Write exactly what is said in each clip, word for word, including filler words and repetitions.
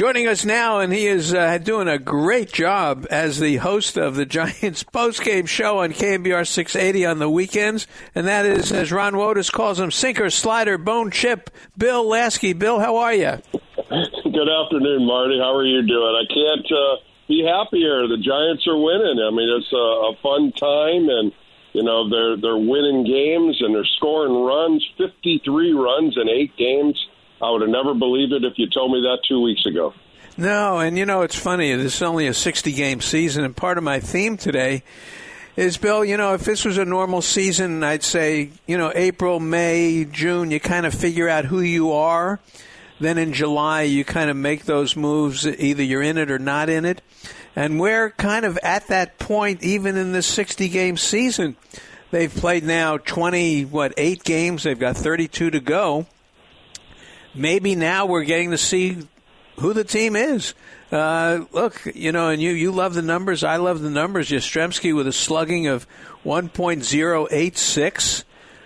Joining us now, and he is uh, doing a great job as the host of the Giants postgame show on K M B R six eighty on the weekends, and that is, as Ron Wotus calls him, sinker, slider, bone chip, Bill Lasky. Bill, how are you? Good afternoon, Marty. How are you doing? I can't uh, be happier. The Giants are winning. I mean, it's a, a fun time, and you know they're they're winning games and they're scoring runs. fifty-three runs in eight games. I would have never believed it if you told me that two weeks ago. No, and you know, it's funny. This is only a sixty-game season, and part of my theme today is, Bill, you know, if this was a normal season, I'd say, you know, April, May, June, you kind of figure out who you are. Then in July, you kind of make those moves. Either you're in it or not in it. And we're kind of at that point, even in this sixty-game season. They've played now twenty, what, eight games. They've got thirty-two to go. Maybe now we're getting to see who the team is. Uh, look, you know, and you, you love the numbers. I love the numbers. Yastrzemski with a slugging of one point oh eight six.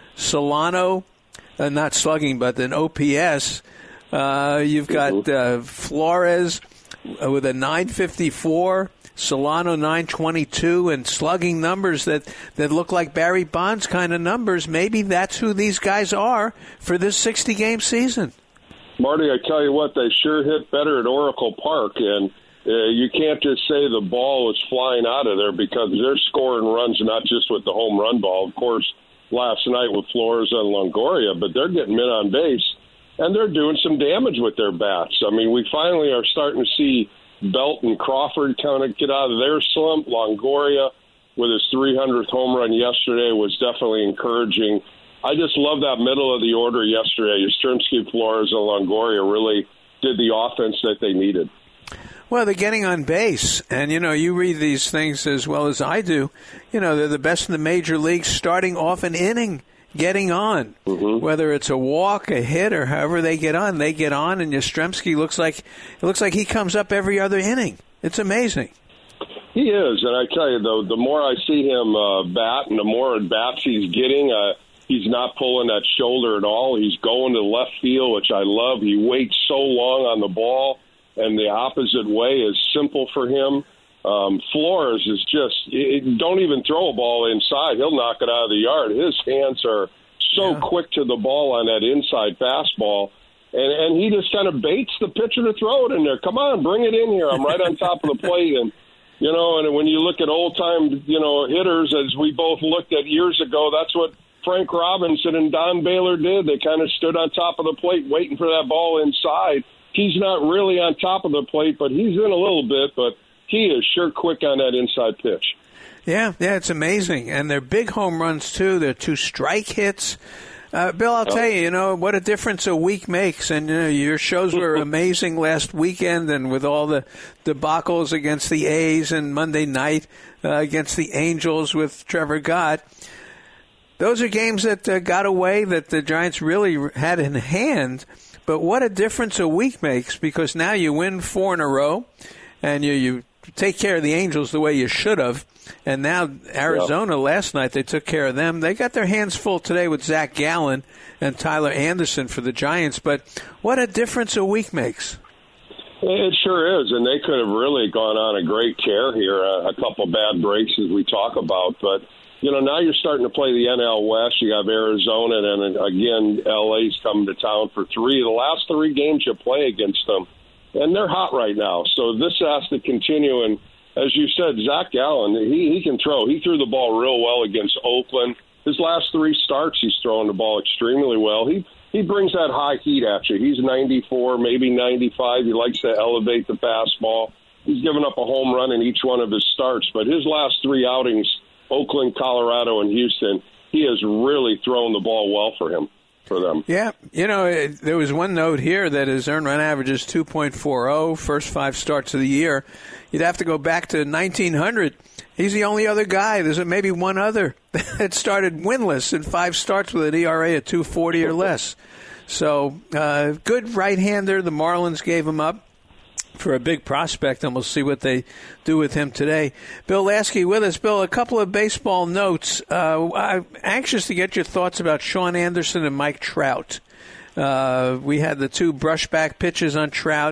Solano, uh, not slugging, but an O P S. Uh, you've got uh, Flores with a nine fifty-four. Solano nine twenty-two, and slugging numbers that, that look like Barry Bonds kind of numbers. Maybe that's who these guys are for this sixty-game season. Marty, I tell you what, they sure hit better at Oracle Park, and uh, you can't just say the ball is flying out of there because they're scoring runs not just with the home run ball. Of course, last night with Flores and Longoria, but they're getting men on base, and they're doing some damage with their bats. I mean, we finally are starting to see Belt and Crawford kind of get out of their slump. Longoria, with his three hundredth home run yesterday, was definitely encouraging. I just love that middle of the order yesterday. Yastrzemski, Flores, and Longoria really did the offense that they needed. Well, they're getting on base, and, you know, you read these things as well as I do. You know, they're the best in the major leagues starting off an inning, getting on. Mm-hmm. Whether it's a walk, a hit, or however they get on, they get on, and Yastrzemski looks like, it looks like he comes up every other inning. It's amazing. He is, and I tell you, though, the more I see him uh, bat and the more at-bats he's getting, uh, he's not pulling that shoulder at all. He's going to left field, which I love. He waits so long on the ball, and the opposite way is simple for him. Um, Flores is just it, don't even throw a ball inside. He'll knock it out of the yard. His hands are so yeah. quick to the ball on that inside fastball, and, and he just kind of baits the pitcher to throw it in there. Come on, bring it in here. I'm right on top of the plate. And, you know, and when you look at old-time, you know, hitters, as we both looked at years ago, that's what Frank Robinson and Don Baylor did. They kind of stood on top of the plate waiting for that ball inside. He's not really on top of the plate, but he's in a little bit, but he is sure quick on that inside pitch. Yeah, yeah, it's amazing. And they're big home runs, too. They're two strike hits. Uh, Bill, I'll tell you, you know, what a difference a week makes. And, you know, your shows were amazing last weekend, and with all the debacles against the A's and Monday night uh, against the Angels with Trevor Gott. Those are games that uh, got away that the Giants really had in hand. But what a difference a week makes, because now you win four in a row, and you, you take care of the Angels the way you should have. And now Arizona, yep. last night, they took care of them. They got their hands full today with Zach Gallen and Tyler Anderson for the Giants. But what a difference a week makes. It sure is, and they could have really gone on a great tear here, a, a couple bad breaks as we talk about, but you know, now you're starting to play the N L West. You have Arizona, and then again, L A's coming to town for three. The last three games you play against them, and they're hot right now. So this has to continue. And as you said, Zach Gallen, he, he can throw. He threw the ball real well against Oakland. His last three starts, he's throwing the ball extremely well. He he brings that high heat at you. He's ninety-four, maybe ninety-five. He likes to elevate the fastball. He's given up a home run in each one of his starts, but his last three outings, Oakland, Colorado, and Houston, he has really thrown the ball well for him, for them. Yeah. You know, it, there was one note here that his earned run average is two point four oh, first five starts of the year. You'd have to go back to nineteen hundred. He's the only other guy. There's maybe one other that started winless in five starts with an E R A of two forty or less. So, uh, good right-hander. The Marlins gave him up for a big prospect, and we'll see what they do with him today. Bill Lasky with us. Bill, a couple of baseball notes. Uh, I'm anxious to get your thoughts about Sean Anderson and Mike Trout. Uh, we had the two brushback pitches on Trout.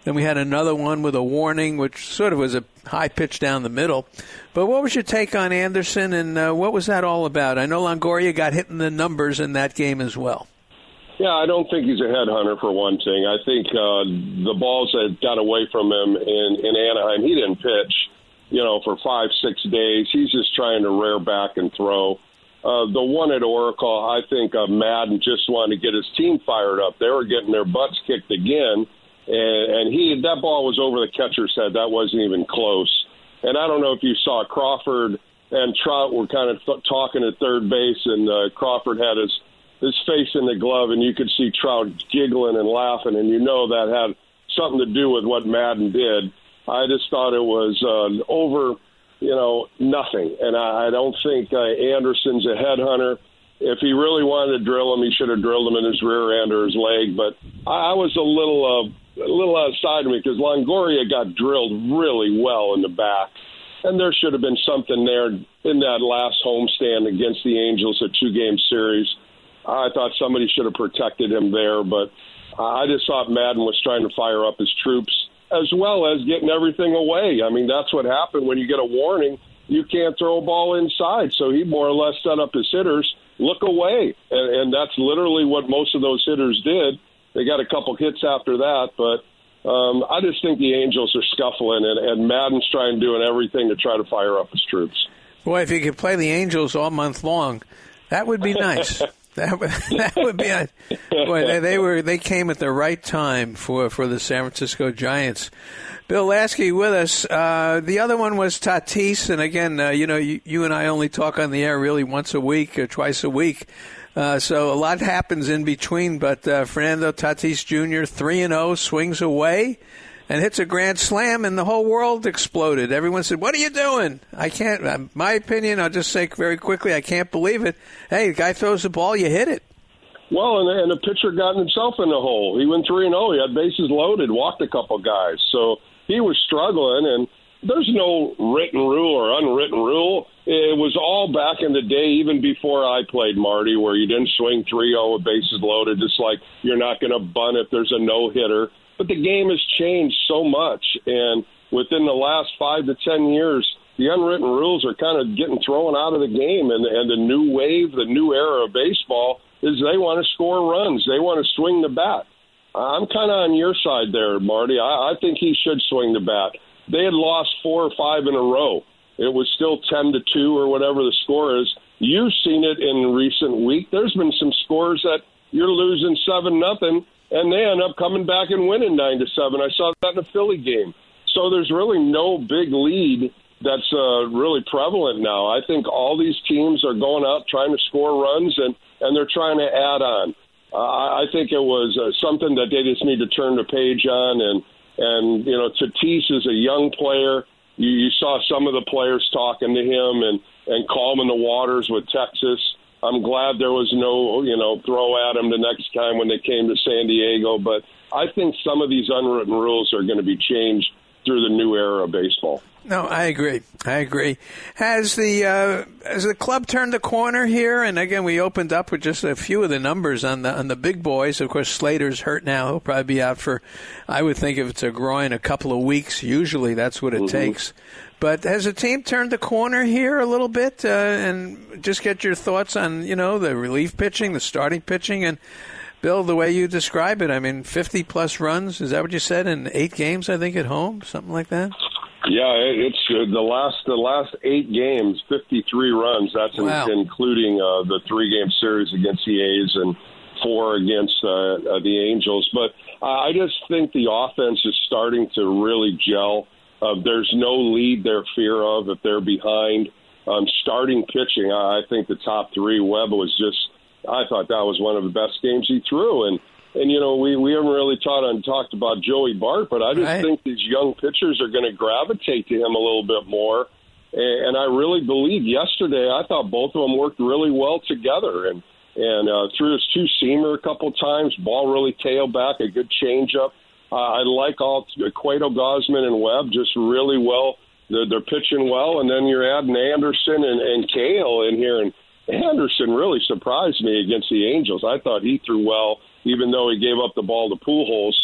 Then we had another one with a warning, which sort of was a high pitch down the middle. But what was your take on Anderson, and uh, what was that all about? I know Longoria got hit in the numbers in that game as well. Yeah, I don't think he's a headhunter for one thing. I think uh, the balls that got away from him in, in Anaheim, he didn't pitch, you know, for five, six days. He's just trying to rear back and throw. Uh, the one at Oracle, I think uh, Madden just wanted to get his team fired up. They were getting their butts kicked again, and, and he that ball was over the catcher's head. That wasn't even close. And I don't know if you saw Crawford and Trout were kind of th- talking at third base, and uh, Crawford had his his face in the glove, and you could see Trout giggling and laughing, and you know that had something to do with what Madden did. I just thought it was uh, over, you know, nothing. And I, I don't think uh, Anderson's a headhunter. If he really wanted to drill him, he should have drilled him in his rear end or his leg. But I, I was a little uh, a little outside of me because Longoria got drilled really well in the back. And there should have been something there in that last homestand against the Angels, a two-game series. I thought somebody should have protected him there, but I just thought Madden was trying to fire up his troops as well as getting everything away. I mean, that's what happened when you get a warning. You can't throw a ball inside, so he more or less set up his hitters, look away, and, and that's literally what most of those hitters did. They got a couple hits after that, but um, I just think the Angels are scuffling, and, and Madden's trying doing everything to try to fire up his troops. Boy, if you could play the Angels all month long, that would be nice. That would, that would be a, boy. They, they were they came at the right time for, for the San Francisco Giants. Bill Lasky with us. Uh, the other one was Tatis, and again, uh, you know, you, you and I only talk on the air really once a week or twice a week, uh, so a lot happens in between. But uh, Fernando Tatis Junior three and zero, swings away and hits a grand slam, and the whole world exploded. Everyone said, "What are you doing?" I can't. Uh, my opinion, I'll just say very quickly, I can't believe it. Hey, the guy throws the ball, you hit it. Well, and, and the pitcher got himself in the hole. He went three and zero. He had bases loaded, walked a couple guys, so he was struggling. And there's no written rule or unwritten rule. It was all back in the day, even before I played, Marty, where you didn't swing three oh with bases loaded, just like you're not going to bunt if there's a no hitter. But the game has changed so much, and within the last five to ten years, the unwritten rules are kind of getting thrown out of the game, and, and the new wave, the new era of baseball is they want to score runs. They want to swing the bat. I'm kind of on your side there, Marty. I, I think he should swing the bat. They had lost four or five in a row. It was still ten to two or whatever the score is. You've seen it in recent week. There's been some scores that you're losing seven nothing. And they end up coming back and winning nine to seven. I saw that in the Philly game. So there's really no big lead that's uh, really prevalent now. I think all these teams are going out trying to score runs, and, and they're trying to add on. Uh, I think it was uh, something that they just need to turn the page on. And, and you know, Tatis is a young player. You, you saw some of the players talking to him and, and calming the waters with Texas. I'm glad there was no, you know, throw at them the next time when they came to San Diego. But I think some of these unwritten rules are going to be changed through the new era of baseball. No, I agree. I agree. Has the uh, has the club turned the corner here? And again, we opened up with just a few of the numbers on the on the big boys. Of course, Slater's hurt now. He'll probably be out for, I would think, if it's a groin, a couple of weeks. Usually, that's what it mm-hmm. takes. But has the team turned the corner here a little bit? Uh, and just get your thoughts on, you know, the relief pitching, the starting pitching, and Bill, the way you describe it. I mean, fifty plus runs. Is that what you said in eight games? I think at home, something like that. Yeah, it's uh, the last the last eight games, fifty-three runs. That's wow. in, including uh, the three game series against the A's and four against uh, uh, the Angels. But uh, I just think the offense is starting to really gel. Uh, there's no lead they're fear of if they're behind. Um, starting pitching, I, I think the top three, Webb was just, I thought that was one of the best games he threw. And, and you know, we, we haven't really taught on, talked about Joey Bart, but I just right. think these young pitchers are going to gravitate to him a little bit more. And, and I really believe yesterday, I thought both of them worked really well together. And, and uh, threw his two-seamer a couple times, ball really tailed back, a good changeup. Uh, I like all Cueto, Gausman, and Webb just really well. They're, they're pitching well, and then you're adding Anderson and, and Cahill in here. And Anderson really surprised me against the Angels. I thought he threw well, even though he gave up the ball to Pujols.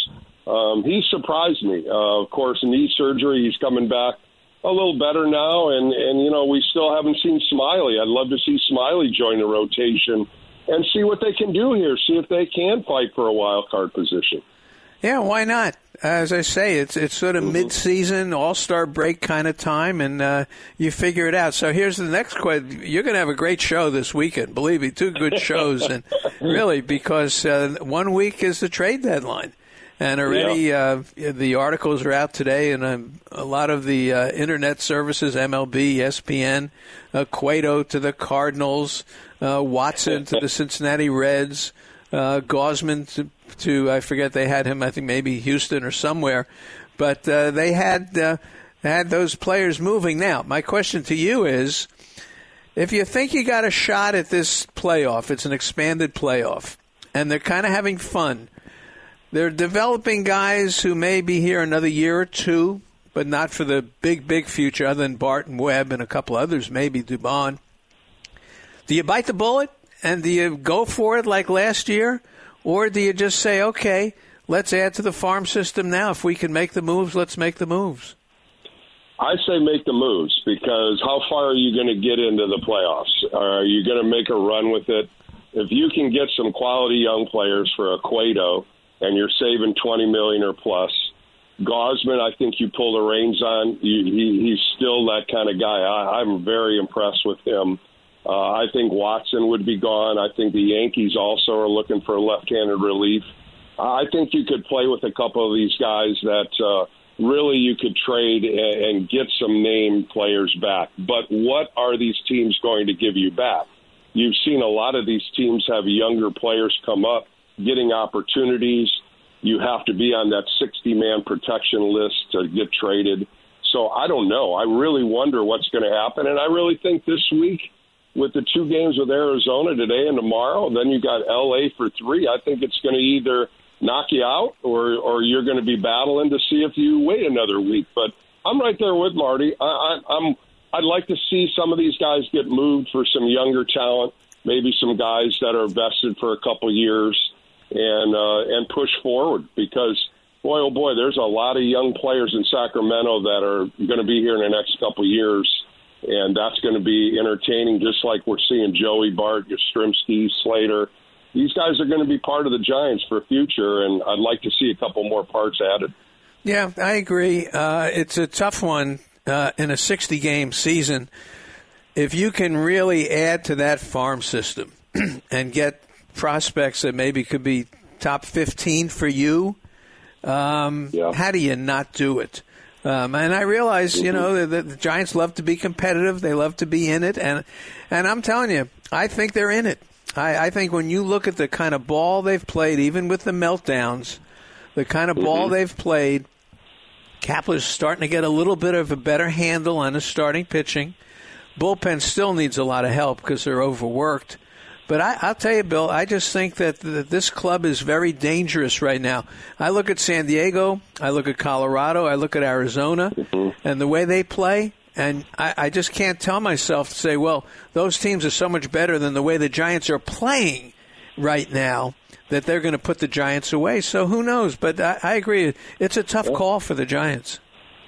Um, he surprised me. Uh, of course, knee surgery, he's coming back a little better now, and, and, you know, we still haven't seen Smiley. I'd love to see Smiley join the rotation and see what they can do here, see if they can fight for a wild card position. Yeah, why not? As I say, it's it's sort of mm-hmm. mid-season, all-star break kind of time, and uh, you figure it out. So here's the next question. You're going to have a great show this weekend. Believe me, two good shows, and really, because uh, one week is the trade deadline. And already yeah. uh, the articles are out today, and um, a lot of the uh, Internet services, M L B, E S P N, uh, Cueto to the Cardinals, uh, Watson to the Cincinnati Reds, uh, Gausman to, to, I forget, they had him, I think maybe Houston or somewhere. But uh, they had uh, had those players moving. Now, my question to you is, if you think you got a shot at this playoff, it's an expanded playoff, and they're kind of having fun, they're developing guys who may be here another year or two, but not for the big, big future, other than Barton Webb and a couple others, maybe Dubon. Do you bite the bullet and do you go for it like last year? Or do you just say, okay, let's add to the farm system now. If we can make the moves, let's make the moves. I say make the moves, because how far are you going to get into the playoffs? Are you going to make a run with it? If you can get some quality young players for a Cueto, and you're saving twenty million dollars or plus. Gausman, I think you pull the reins on. You, he, he's still that kind of guy. I, I'm very impressed with him. Uh, I think Watson would be gone. I think the Yankees also are looking for left-handed relief. I think you could play with a couple of these guys that uh, really you could trade and, and get some named players back. But what are these teams going to give you back? You've seen a lot of these teams have younger players come up, getting opportunities. You have to be on that sixty-man protection list to get traded. So I don't know. I really wonder what's going to happen. And I really think this week, with the two games with Arizona today and tomorrow, then you got L A for three. I think it's going to either knock you out or, or you're going to be battling to see if you wait another week. But I'm right there with Marty. I, I, I'm, I'd like to see some of these guys get moved for some younger talent, maybe some guys that are vested for a couple years, and uh, and push forward, because, boy, oh, boy, there's a lot of young players in Sacramento that are going to be here in the next couple of years, and that's going to be entertaining, just like we're seeing Joey Bart, Yastrzemski, Slater. These guys are going to be part of the Giants for future, and I'd like to see a couple more parts added. Yeah, I agree. Uh, it's a tough one uh, in a sixty-game season. If you can really add to that farm system and get prospects that maybe could be top fifteen for you, um, yeah. how do you not do it? Um, and I realize, mm-hmm. you know, the, the Giants love to be competitive. They love to be in it. And and I'm telling you, I think they're in it. I, I think when you look at the kind of ball they've played, even with the meltdowns, the kind of mm-hmm. ball they've played, Kapler's starting to get a little bit of a better handle on his starting pitching. Bullpen still needs a lot of help because they're overworked. But I, I'll tell you, Bill, I just think that, that this club is very dangerous right now. I look at San Diego, I look at Colorado, I look at Arizona, mm-hmm. and the way they play, and I, I just can't tell myself to say, well, those teams are so much better than the way the Giants are playing right now that they're going to put the Giants away. So who knows? But I, I agree. It's a tough call for the Giants.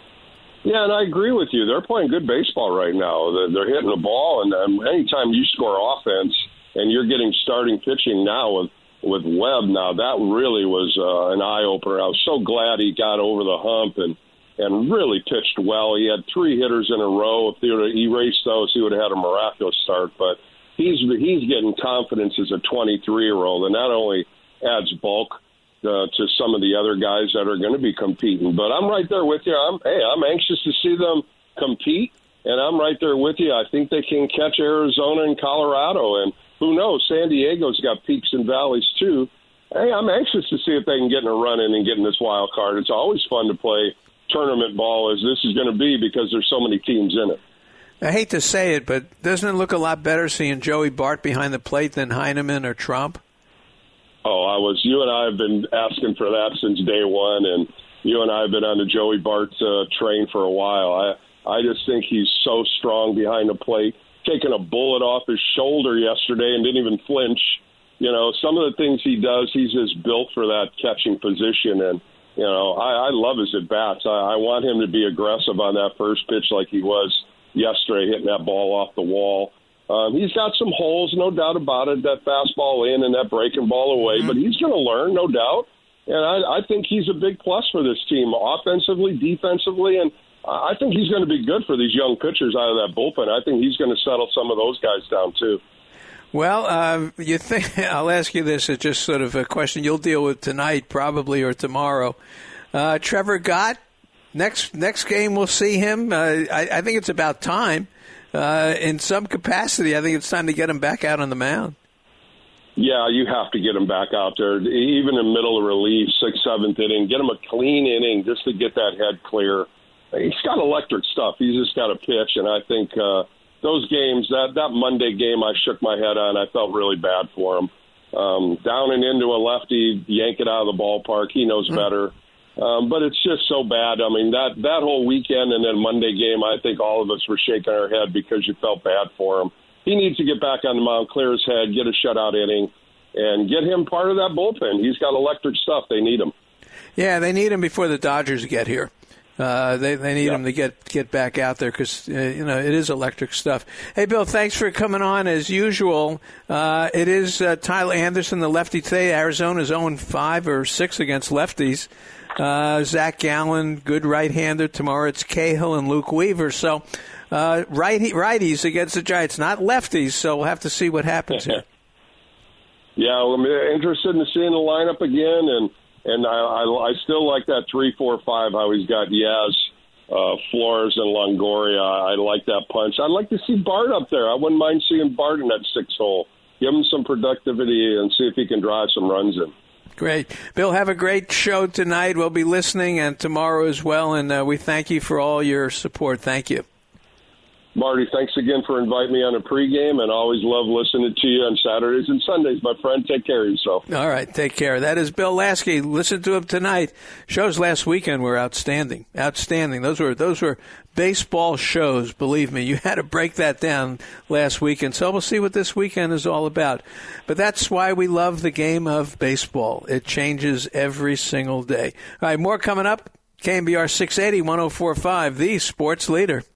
Yeah, and I agree with you. They're playing good baseball right now. They're, they're hitting the ball, and um, anytime you score offense, and you're getting starting pitching now with, with Webb now, that really was uh, an eye-opener. I was so glad he got over the hump and, and really pitched well. He had three hitters in a row. If he would have erased those, he would have had a miraculous start. But he's he's getting confidence as a twenty-three-year-old, and that only adds bulk uh, to some of the other guys that are going to be competing. But I'm right there with you. I'm, hey, I'm anxious to see them compete, and I'm right there with you. I think they can catch Arizona and Colorado, and who knows? San Diego's got peaks and valleys, too. Hey, I'm anxious to see if they can get in a run in and get in this wild card. It's always fun to play tournament ball, as this is going to be, because there's so many teams in it. I hate to say it, but doesn't it look a lot better seeing Joey Bart behind the plate than Heineman or Trump? Oh, I was. You and I have been asking for that since day one, and you and I have been on the Joey Bart uh, train for a while. I, I just think he's so strong behind the plate. Taking a bullet off his shoulder yesterday and didn't even flinch. You know, some of the things he does, he's just built for that catching position. And You know, I, I love his at-bats. I, I want him to be aggressive on that first pitch like he was yesterday, hitting that ball off the wall. Um, he's got some holes, no doubt about it, that fastball in and that breaking ball away, mm-hmm. but he's going to learn, no doubt. And I, I think he's a big plus for this team, offensively, defensively, and I think he's going to be good for these young pitchers out of that bullpen. I think he's going to settle some of those guys down, too. Well, uh, you think I'll ask you this. It's just sort of a question you'll deal with tonight, probably, or tomorrow. Uh, Trevor Gott, next next game we'll see him. Uh, I, I think it's about time. Uh, in some capacity, I think it's time to get him back out on the mound. Yeah, you have to get him back out there, even in middle of relief, sixth, seventh inning. Get him a clean inning just to get that head clear. He's got electric stuff. He's just got to pitch, and I think uh, – those games, that, that Monday game I shook my head on, I felt really bad for him. Um, down and into a lefty, yank it out of the ballpark. He knows better. Um, but it's just so bad. I mean, that, that whole weekend and then Monday game, I think all of us were shaking our head because you felt bad for him. He needs to get back on the mound, clear his head, get a shutout inning, and get him part of that bullpen. He's got electric stuff. They need him. Yeah, they need him before the Dodgers get here. Uh, they they need yep. him to get get back out there because uh, you know it is electric stuff. Hey, Bill, thanks for coming on as usual. Uh, it is uh, Tyler Anderson, the lefty today. Arizona's oh and five or six against lefties. Uh, Zach Gallen, good right-hander. Tomorrow it's Cahill and Luke Weaver. So uh, righty, righties against the Giants, not lefties. So we'll have to see what happens here. Yeah, well, I'm interested in seeing the lineup again, and. And I, I, I still like that three four five, how he's got Yaz, uh, Flores, and Longoria. I, I like that punch. I'd like to see Bart up there. I wouldn't mind seeing Bart in that six hole. Give him some productivity and see if he can drive some runs in. Great. Bill, have a great show tonight. We'll be listening, and tomorrow as well. And uh, we thank you for all your support. Thank you. Marty, thanks again for inviting me on a pregame, and always love listening to you on Saturdays and Sundays, my friend. Take care of yourself. All right, take care. That is Bill Lasky. Listen to him tonight. Shows last weekend were outstanding, outstanding. Those were those were baseball shows. Believe me, you had to break that down last weekend. So we'll see what this weekend is all about. But that's why we love the game of baseball. It changes every single day. All right, more coming up. K M B R six eighty, one oh four point five, the sports leader.